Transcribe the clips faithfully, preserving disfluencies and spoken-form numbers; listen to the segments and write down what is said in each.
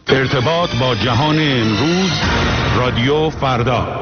ارتباط با جهان امروز، رادیو فردا.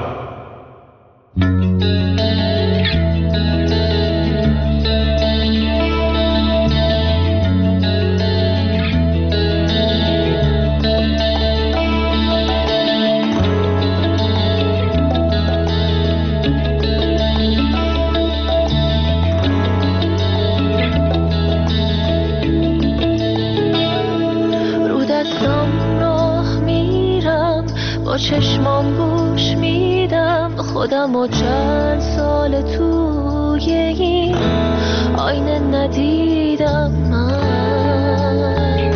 چشمام گوش میدم خودم و چند سال توی این آینه ندیدم من.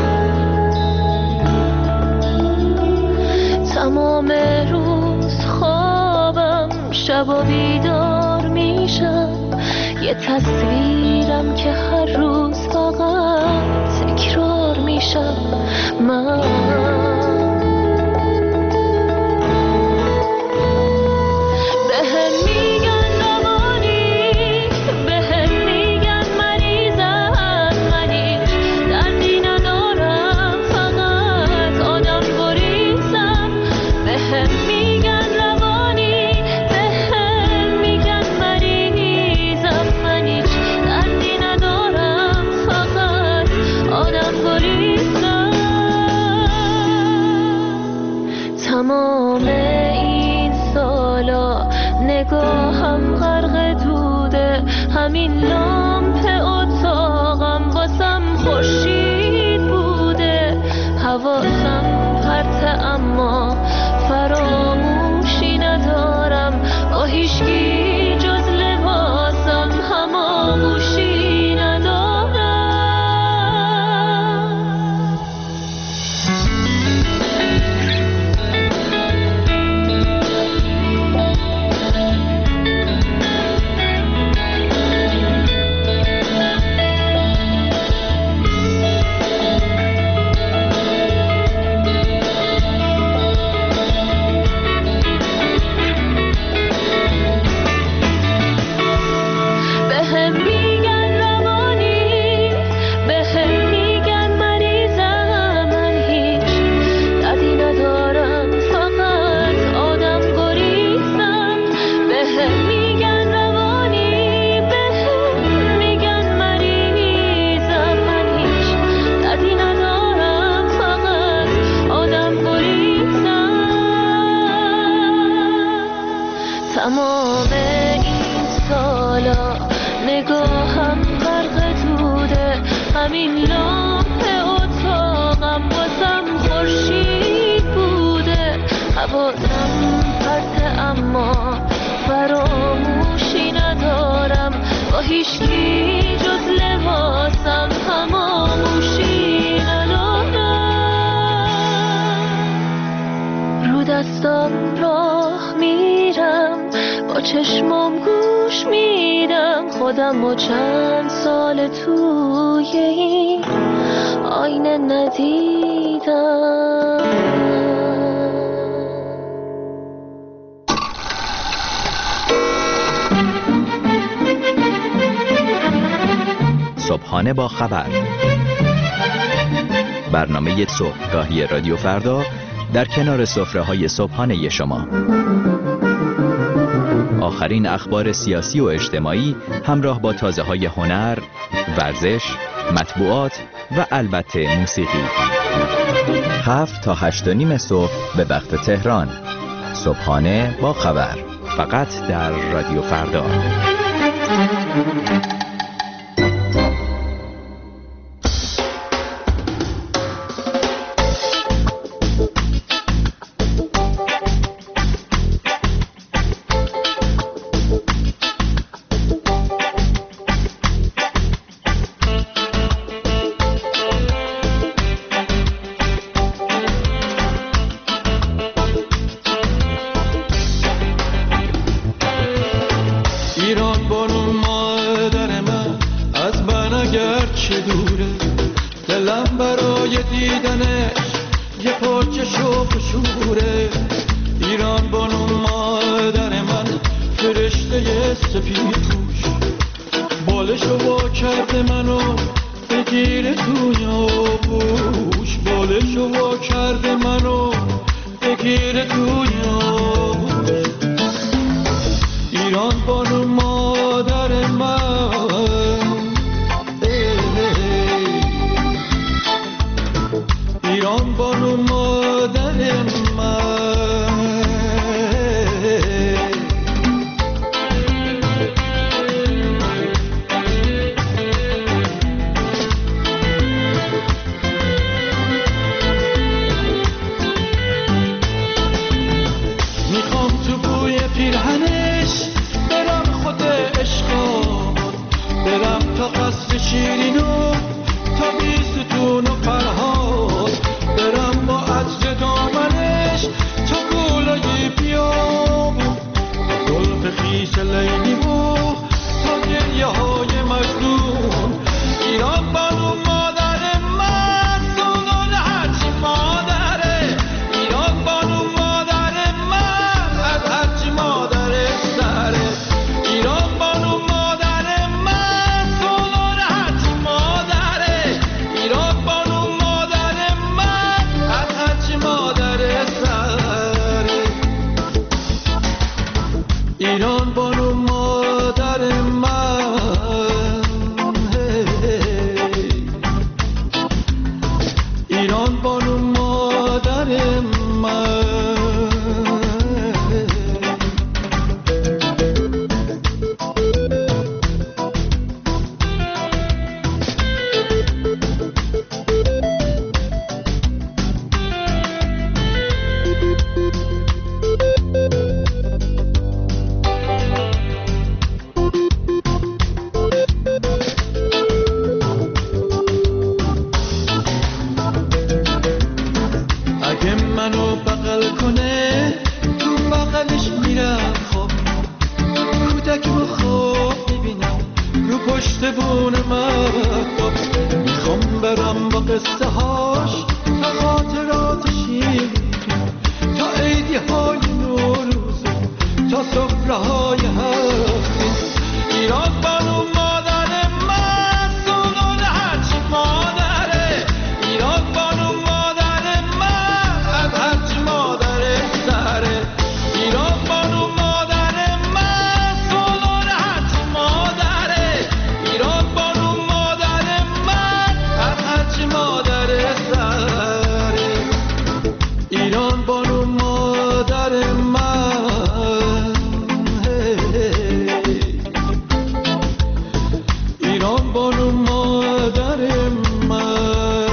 تمام روز خوابم، شب و بیدار میشم، یه تصویرم که هر روز فقط تکرار میشم من. تمام این سالا نگاهم غرق دوده، همین لامپ اتاقم واسم خورشید بوده. حواسم پرته اما فراموشی ندارم، با هیچکی جز لباسم هماغوشی ندارم. تمام این سالا نگاهم غرق دوده، همین لامپ اتاقم واسم خورشید بوده. حواسم پرته اما فراموشی ندارم، با هیچکی جز لباسم هماغوشی ندارم. رو دستم راه میرم، با چشمام گوش میدم خودم و چند سال توی این آینه ندیدم. صبحانه با خبر، برنامه صبحگاهی رادیو فردا در کنار سفره‌های صبحانه شما. آخرین اخبار سیاسی و اجتماعی همراه با تازه‌های هنر، ورزش، مطبوعات و البته موسیقی. هفت تا هشت و نیم صبح به وقت تهران. صبحانه با خبر، فقط در رادیو فردا. بالشو وا کرده منو بگیره توی آغوش، بالش دلشو وا کرده منو بگیره تویا. ایران بانو مادر من، ایران بانو مادر من. میخوام تو بوی پیرهنش برم خود عشقا، برم تا قصر شیرینو تا بیستون و فرهاد، برم با عطر دامنش تا گلای بیابون، زلف خیس لیلی و تا گریه های مجنون. ایران بانو مادر من، سنون هرچی مادره. ایران بانو مادر من، از هرچی مادر سره. ایران بانو مادر من، سنون هرچی مادره. ایران بانو مادر من، از هرچی مادر سره. ایران بانو مادر من، ایران بانو مادر من. اگه منو بغل کنه تو بغلش میرم، خواب کودک رو خواب میبینم رو پشت بون مهتاب. میخوام برم با قصه هاش تا خاطرات شیرین، تا عیدی های نوروز، تا سفره های هفتین. ایران بانو مادر من، سنون هرچی مادره. ایران بانو مادر من، از هرچی مادر سره. ایران بانو مادر من، سنون هرچی مادره. ایران بانو مادر من، از هرچی مادر سره. ایران بانو مادر من، ایران بانو مادر من.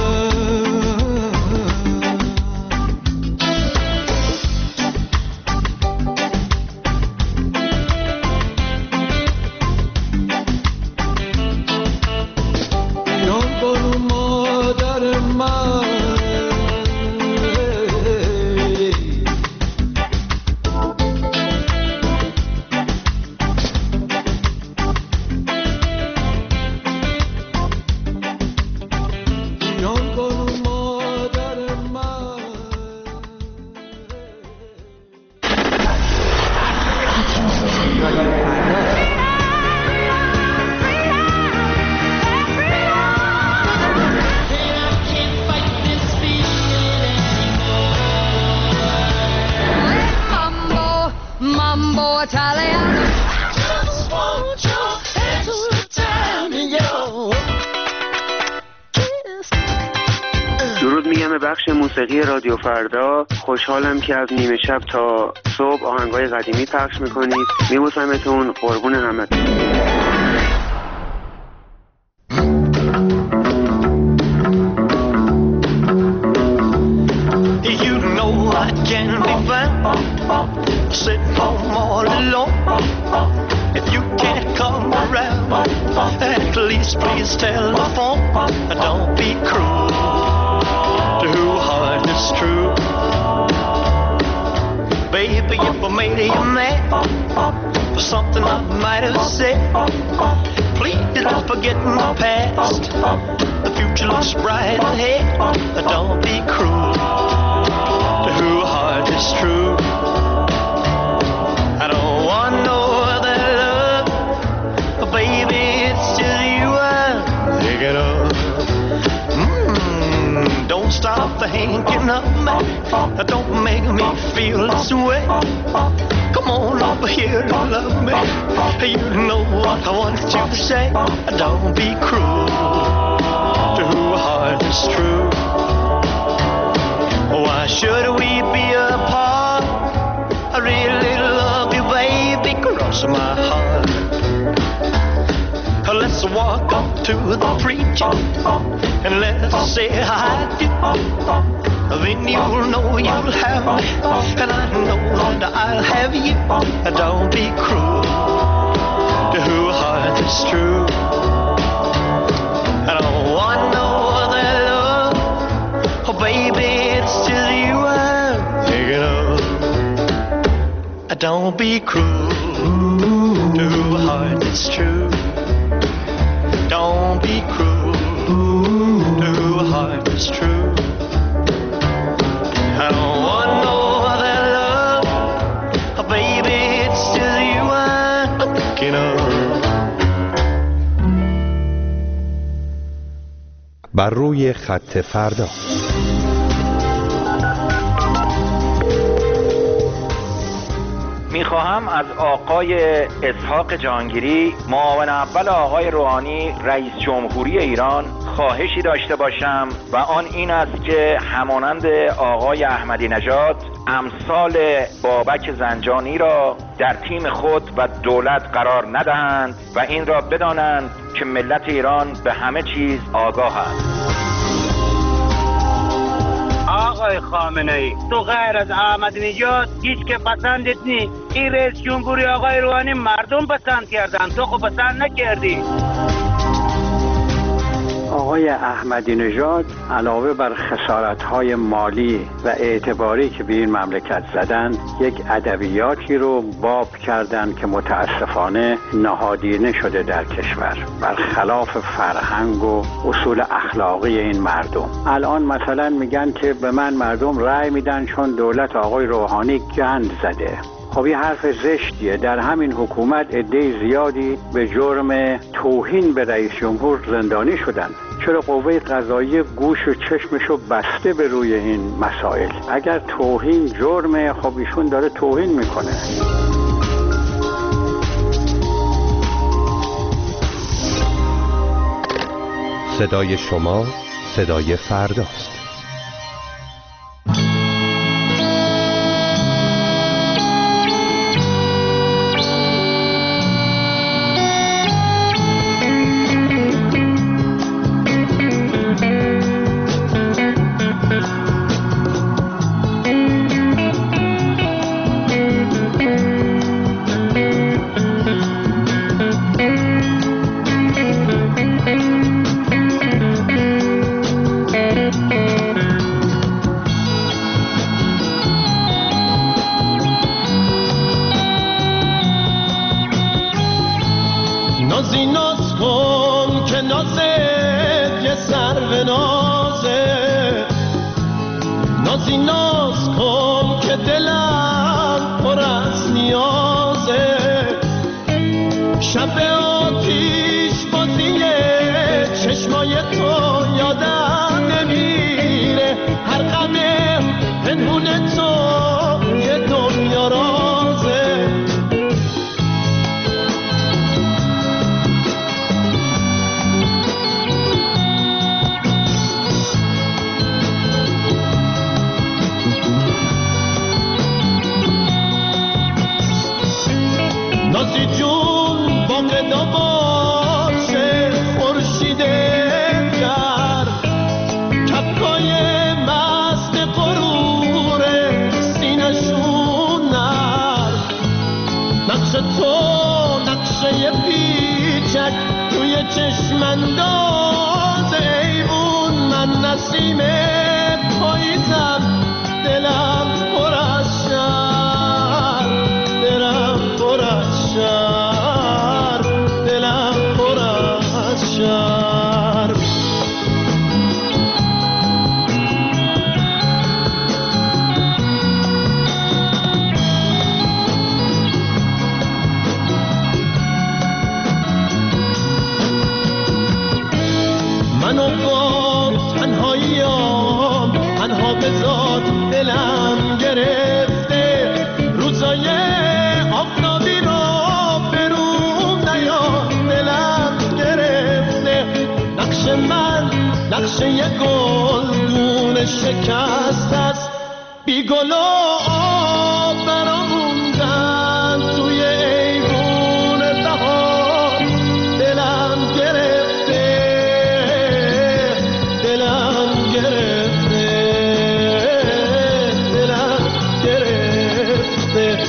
ایران بانو مادر من. ایران بانو مادر من. Mambo, mambo Italiano. Just want your hands to tell me your kiss. درود میگم به بخش موسیقی رادیو فردا. خوشحالم که از نیمه شب تا صبح آهنگای قدیمی پخش میکنید. میبوسمتون، قربون همتون. You know I can be found sitting home all alone. If you can't come around, at least please telephone. Don't be cruel to who heart is true. Baby, if I made you mad for something I might have said, please don't forget my past. The future looks bright ahead. Don't be cruel to who heart is true. I don't want no other love, but baby, it's just you I think it up. Mm, don't stop the thinking of me. Don't make me feel this way. Come on over here and love me. You know what I want you to say. Don't be cruel to a heart that's true. Why should we be apart? I really love you, baby, cross my heart. Let's walk up to the preacher and let's say I do. Then you'll know you'll have me, and I know that I'll have you. Don't be cruel to a heart that's true. I don't want no other love, oh baby, it's just you I'm thinking of. Don't be cruel to a heart that's true. Don't be cruel to a heart that's true. I don't want no other love, oh baby, it's just you I'm thinking of. بر روی خط فردا. میخواهم از آقای اسحاق جهانگیری، معاون اول آقای روحانی رئیس جمهوری ایران، خواهشی داشته باشم و آن این است که همانند آقای احمدی نژاد امثال بابک زنجانی را در تیم خود و دولت قرار ندهند و این را بدانند که ملت ایران به همه چیز آگاه است. آقای خامنه‌ای، تو غیر از احمدی نژاد هیچ که پسندت نیست. این رئیس جمهوری آقای روحانی مردم پسند کردن، تو خب پسند نکردی. آقای احمدی نژاد علاوه بر خسارت‌های مالی و اعتباری که به این مملکت زدن، یک ادبیاتی رو باب کردن که متاسفانه نهادینه شده در کشور، برخلاف فرهنگ و اصول اخلاقی این مردم. الان مثلا میگن که به من مردم رأی میدن چون دولت آقای روحانی گند زده. خب این حرف زشتیه. در همین حکومت عده زیادی به جرم توهین به رئیس جمهور زندانی شدن. چرا قوه قضاییه گوش و چشمشو بسته به روی این مسائل؟ اگر توهین جرمه، خب ایشون داره توهین میکنه. صدای شما صدای فرداست. بزاد دلم گرفته، روزای آفتابی رو برون نیاد دلم گرفته. نقش من نقشه یه گلدون شکست است، بی گل و آب برام موندن توی ایوون بهار. دلم گرفته دلم گرفته دلم گرفته.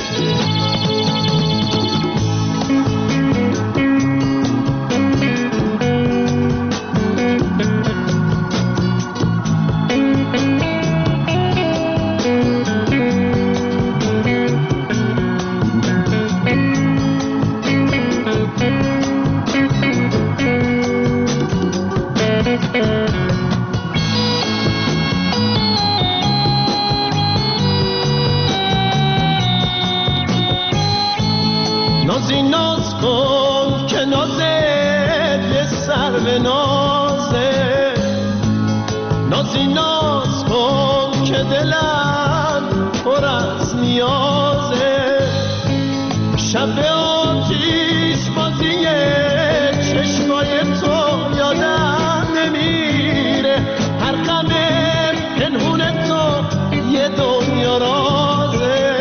نازی ناز کن که نازت یه سر به نازه، نازی ناز کن که دلم پر از نیازه. شب آتیش بازی چشمای تو یادم نمیره، هر غم پنهون تو یه دنیا رازه.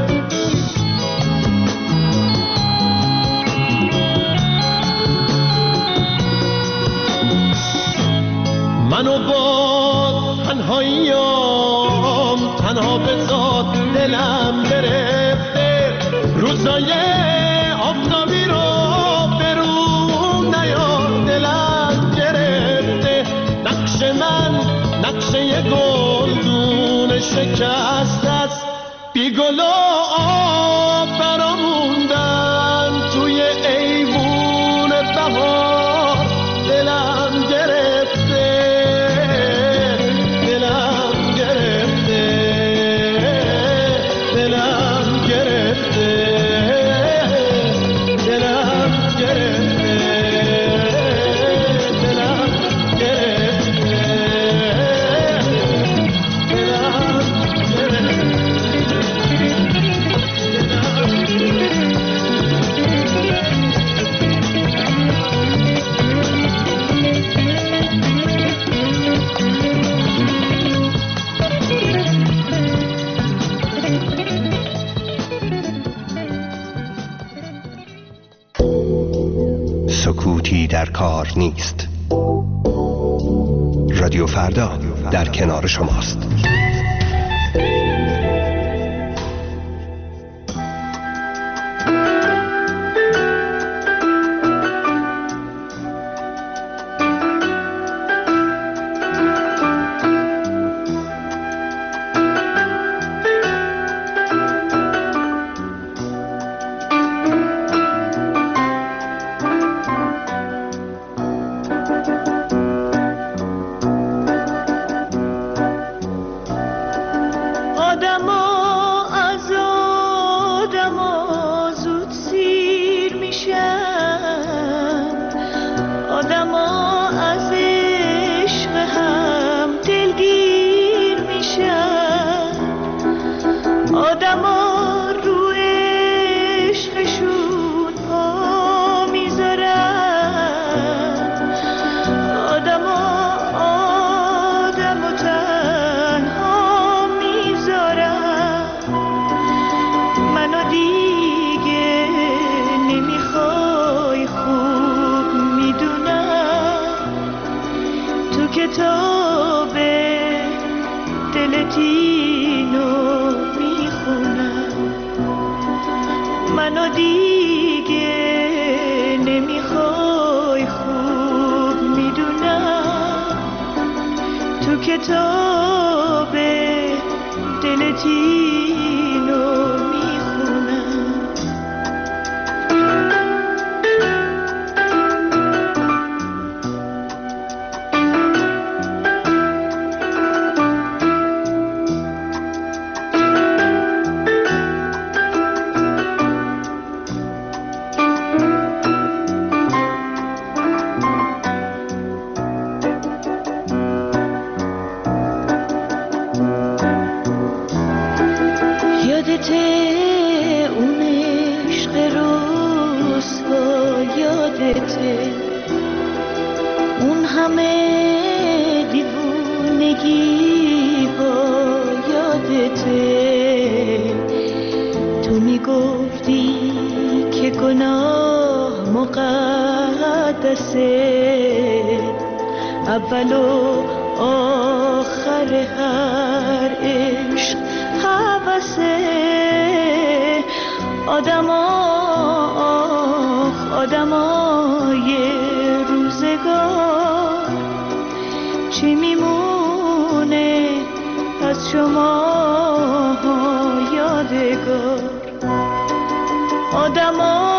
منو با تنهاییام تنها بذات دلم گرفته، روزای آفتابی رو برون نیاد دلم گرفته. نقش من نقشه یه گلدون شکست است، بی گل و آب برام موندن توی ایوون بهار. دلم گرفته دلم گرفته دلم گرفته دلم گرفته دلم گرفته سکوتی در کار نیست. رادیو فردا در کنار شماست. یادت اون عشق رسوا، یادته اون همه دیوونگی ها، یادته تو میگفتی که گناه مقدسه، اول و آخر هر عشق هوسه. آدما آدمای روزگار چی میمونه از شما یادگار؟ آدما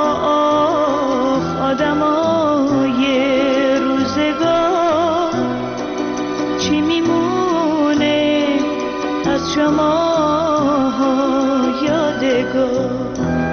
آدمای روزگار چی میمونه از شما یادگار؟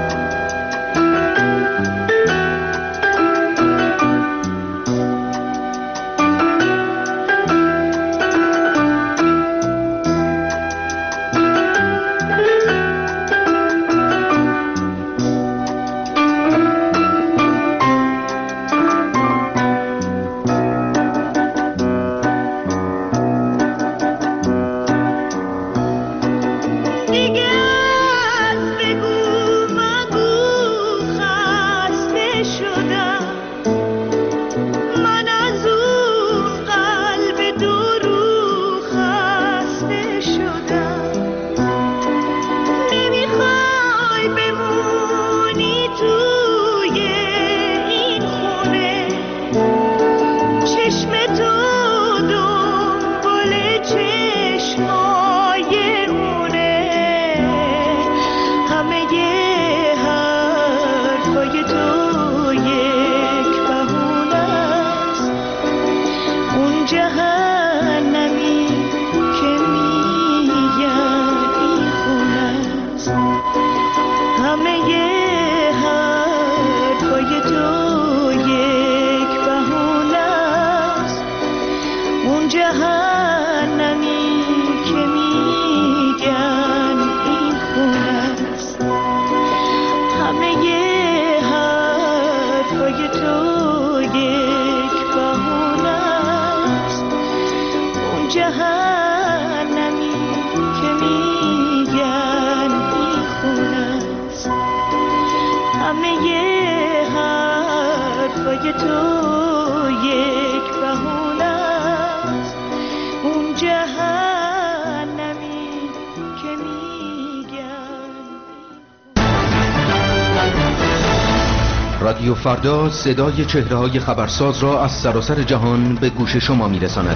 رادیو فردا صدای چهره‌های خبرساز را از سراسر جهان به گوش شما می‌رساند.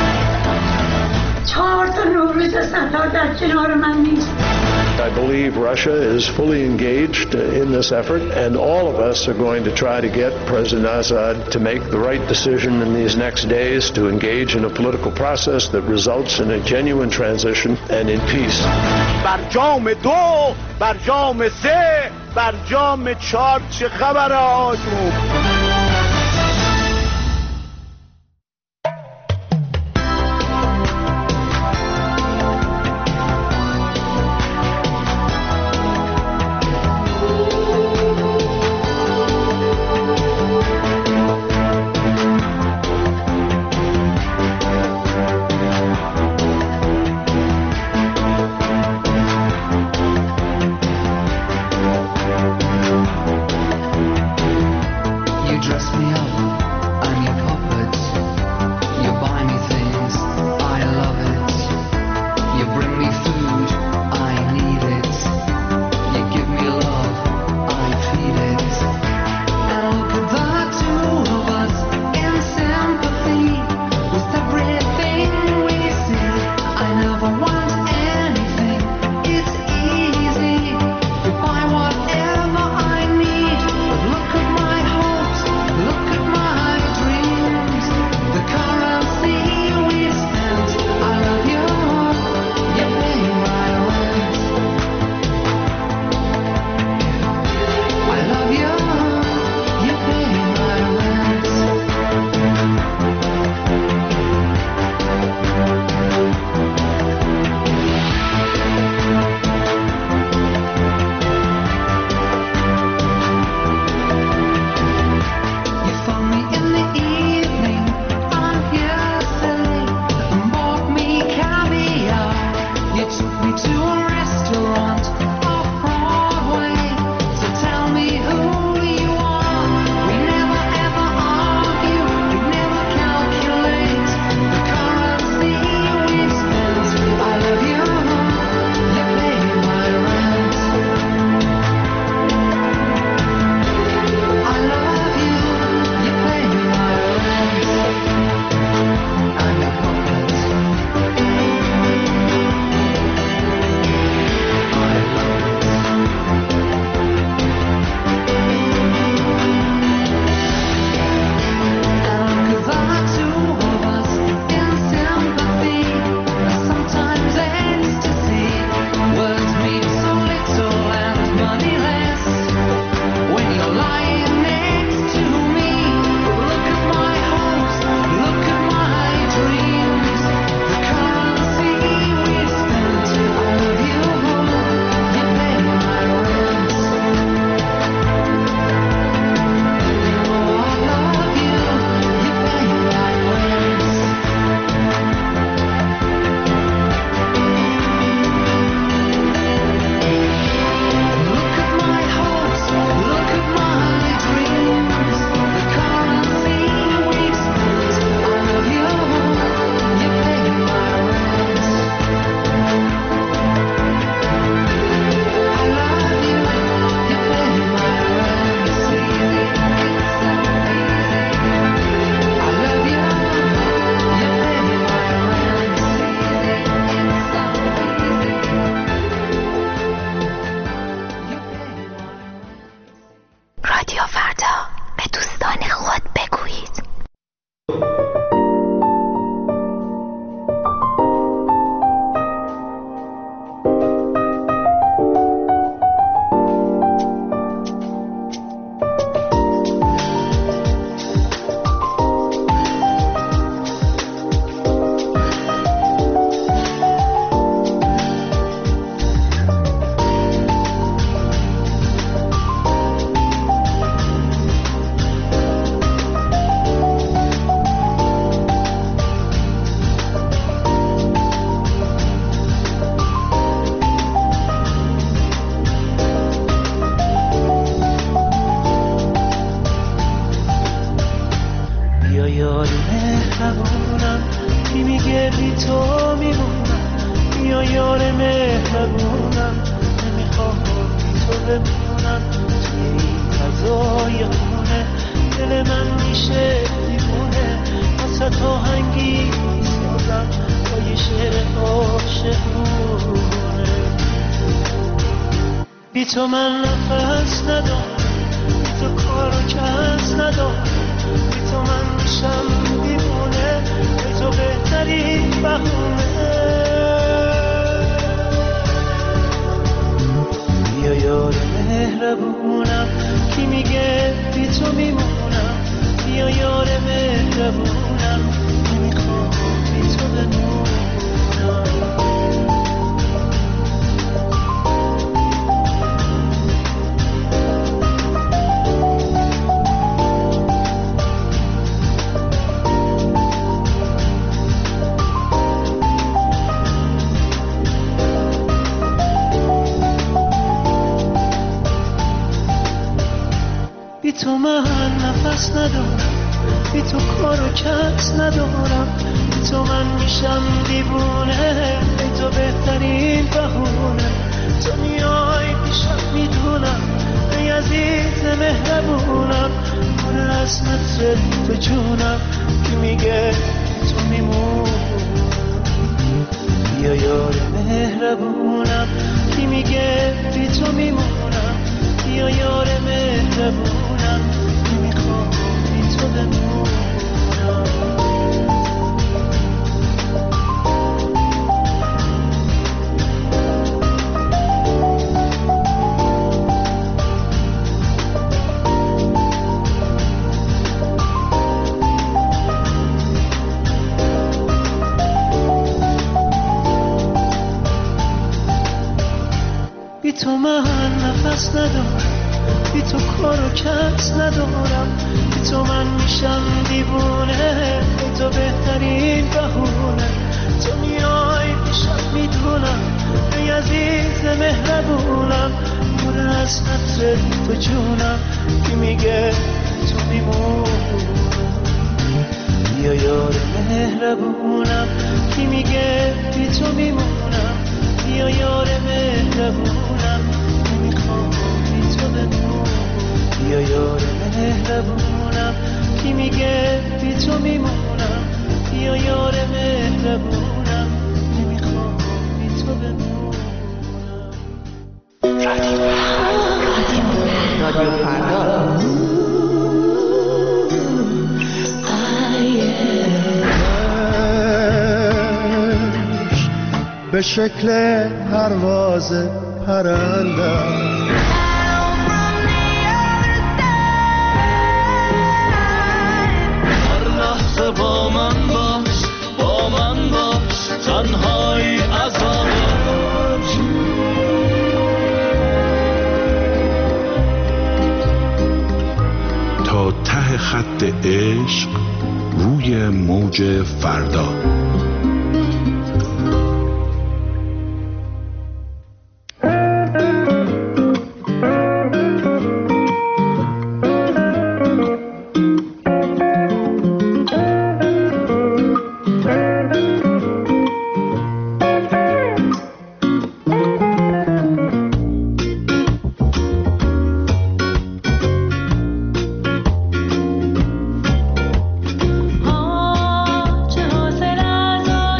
چهار تا نوروز ستار در کنار من نیست. I believe Russia is fully engaged in this effort, and all of us are going to try to get President Assad to make the right decision in these next days to engage in a political process that results in a genuine transition and in peace. برجام دو، برجام سه، برجام چهار چه خبره آجوم؟ یار مهربونم، نمیخوام بی تو بمونم توی این فضای خونه. دل من میشه دیوونه واسه تو هنگی میسازم با یه شعر عاشقونه. بی تو من نفس ندارم، بی تو کار و کس ندارم، بی تو من میشم دیوونه، بی تو بهترین بهونه. بیا یار مهربونم، کی میگه بی تو میمونم، بیا یار مهربونم، نمیخوام بی تو بمونم. بی تو من نفس ندارم، بی تو کار و کس ندارم، بی تو من میشم دیوونه، بی تو بهترین بهونه. تو میای پیشم میدونم، ای عزیز مهربونم، پر از نصر تو جونم، کی میگه تو میمونم. بیا یار مهربونم، کی میگه بی تو میمونم، بیا یار مهربونم، نمیخوام بی تو بمونم. بی تو من نفس ندارم، بی تو کار و کس ندارم، بی تو من میشم دیوونه، بی تو بهترین بهونه. تو میای پیشم میدونم، ای عزیز مهربونم، پر از نصر تو جونم، کی میگه تو میمونم. بیا یار مهربونم، کی میگه بی تو میمونم، بیا یار مهربونم، نمیخوام بی تو بمونم. بیا یار مهربونم، کی میگه بی تو میمونم، بیا یار مهربونم، نمیخوام بی تو بمونم. رادیو فردا به شکل پرواز پرنده هر لحظه با من باش، با من باش، تنهایی عذاب. تا ته خط عشق روی موج فردا. چه حاصل از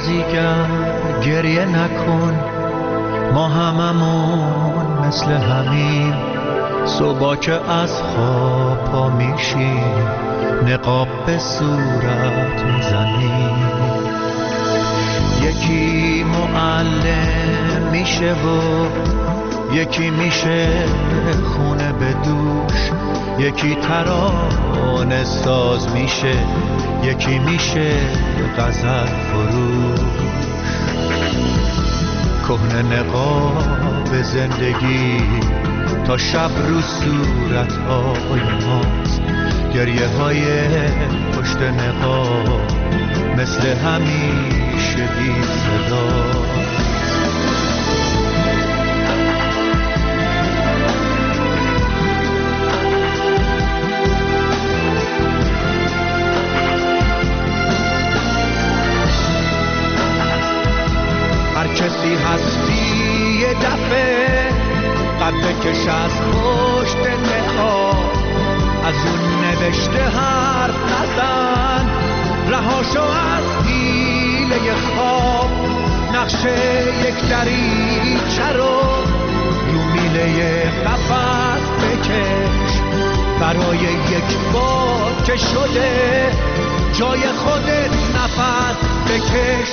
بازیگر گریه نکن، ما هممون مثل همین، صبح که از خواب پا میشیم نقاب به صورت میزنیم. یکی معلم میشه و یکی میشه خونه به دوش، یکی ترانه ساز میشه، یکی میشه غزل فروش. کهنه نقاب زندگی تا شب رو صورت‌های ماست، گریه های پشت نقاب مثل همیشه بی صدا. هر کسی هستی یه دفعه قد بکش از پشت نقاب، از اون نوشته حرف نزن، رهاشو از حیله خواب. نقشه یک دریچه رو رو میله قفس بکش، برای یک بار که شده جای خودت نفس بکش.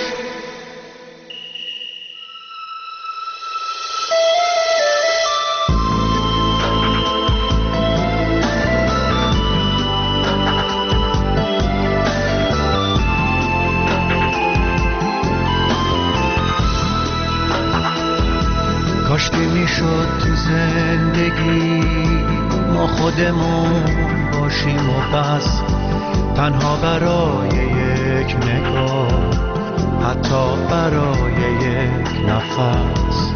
کاشکی میشد تو زندگی ما خودمون باشیم و بس، تنها برای یک نگاه، حتی برای یک نفس.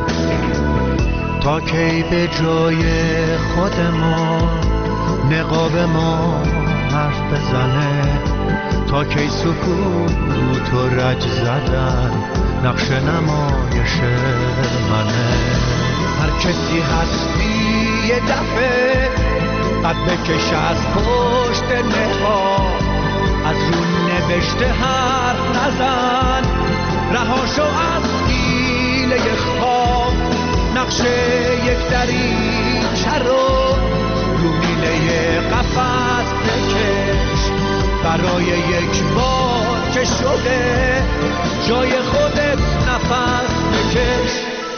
تا کی به جای خودمون نقاب ما حرف بزنه، تا کی سکوت و رج زدن نقش نمایش منه. هر کسی هستی یه دفعه قد بکش از پشت نقاب، از اون نوشته حرف نزن، رهاشو از حیله خواب. نقشه یک دریچه رو رو میله قفس بکش، برای یک بار که شده جای خودت نفس بکش.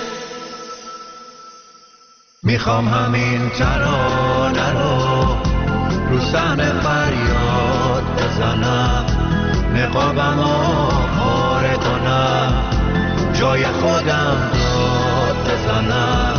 میخوام همین ترانه رو رو صحنه فریاد بزنم، نقابمو پاره کنم، جای خودم داد بزنم.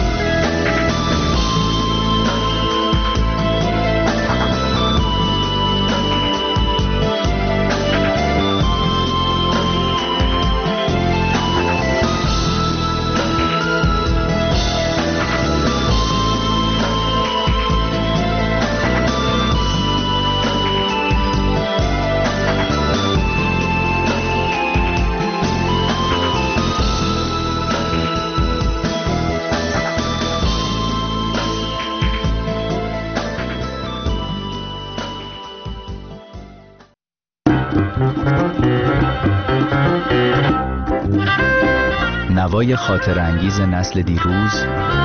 نوای خاطر انگیز نسل دیروز،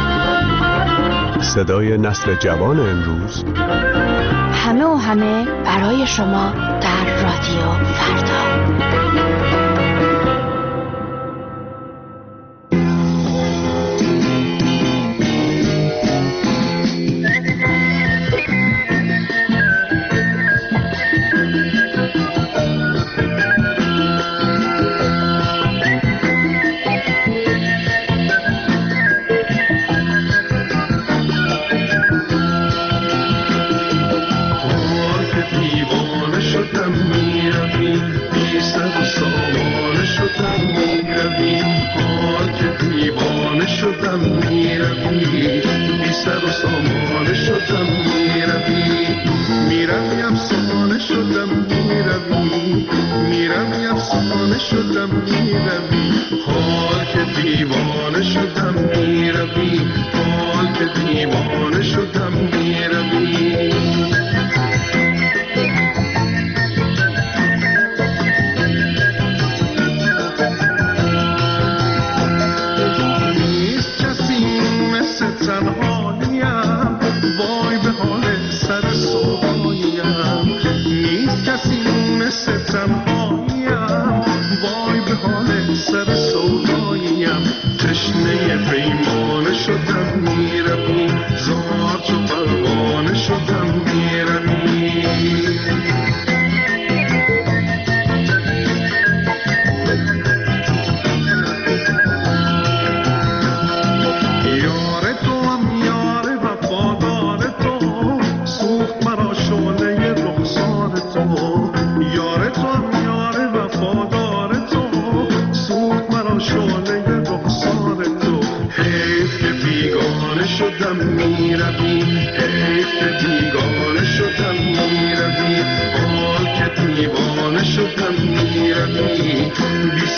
صدای نسل جوان امروز، همه و همه برای شما در رادیو فردا.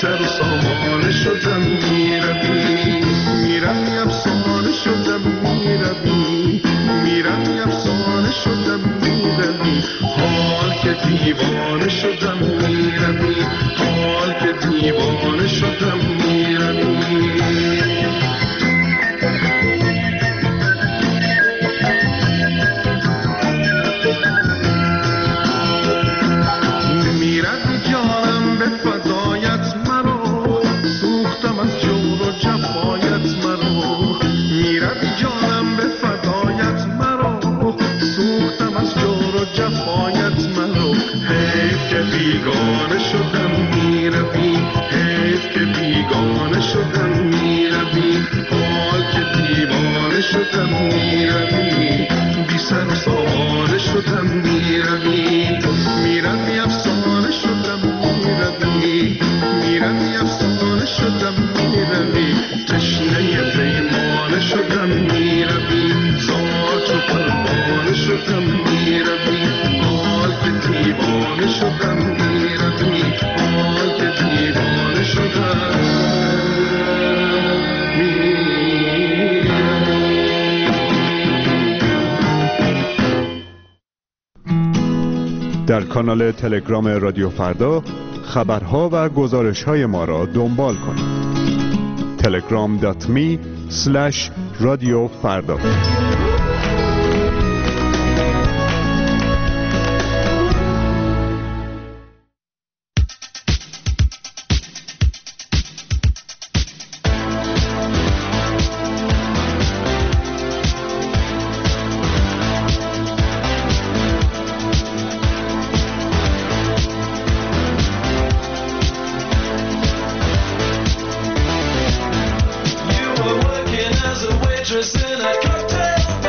سر و سامانه شدم میروی میروی افسانه شدم میروی میروی افسانه شدم میروی حال که دیوانه شدم میروی حال که دیوانه شدم میروی بیگانه شدم میروی حیف که بیگانه شدم میروی حال که دیوانه شدم میروی بی سر و سامانه شدم میروی میروی افسانه شدم میروی میروی افسانه شدم میروی تشنه پیمانه شدم میروی ذات و پروانه شدم میروی حال که دیوانه شدم میروی حال که دیوانه شدم در کانال تلگرام رادیو فردا خبرها و گزارش‌های ما را دنبال کنید. تلگرام دات می اسلش رادیو فردا. In a cocktail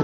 واتساپ.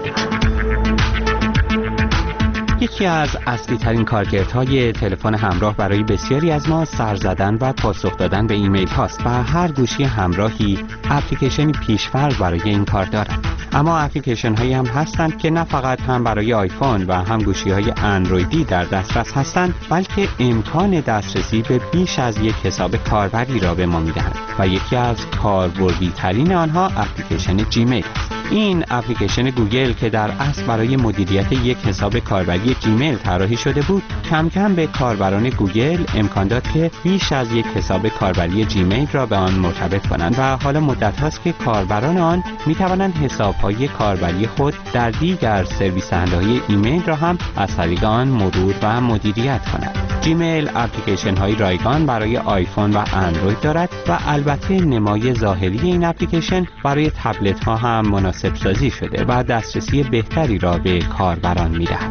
یکی از اصلی ترین کارکردهای تلفن همراه برای بسیاری از ما سر زدن و پاسخ دادن به ایمیل هاست و هر گوشی همراهی اپلیکیشنی پیش‌فرض برای این کار دارد. اما اپلیکیشن هایی هم هستند که نه فقط هم برای آیفون و هم گوشی های اندرویدی در دسترس هستند، بلکه امکان دسترسی به بیش از یک حساب کاربری را به ما میدهند و یکی از کاربردی ترین آنها اپلیکیشن جیمیل است. این اپلیکیشن گوگل که در اصل برای مدیریت یک حساب کاربری جیمیل طراحی شده بود، کم کم به کاربران گوگل امکان داد که بیش از یک حساب کاربری جیمیل را به آن مرتبط کنند و حالا مدت هاست که کاربران آن می توانند حساب‌های کاربری خود در دیگر سرویس دهنده‌های ایمیل را هم از طریق آن مرور و مدیریت کنند. جیمیل اپلیکیشن های رایگان برای آیفون و اندروید دارد و البته نمای ظاهری این اپلیکیشن برای تبلت ها هم مناسب سازی شده و دسترسی بهتری را به کاربران می‌دهد.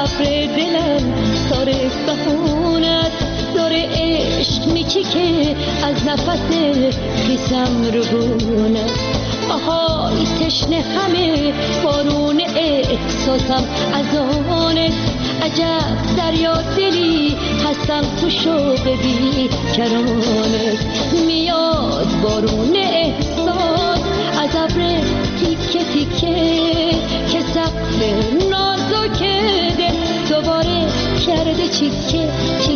ابر دلم تار بهونت داره عشق میچیکه از نفس خیسم رو بونت آهای تشنه همه بارون احساسم از آنت عجب دریا دلی هستم تو شوق بی کرانت میاد بارون احساس از ابر تیکه تیکه که سقف نازک دل دوباره کرده چیکه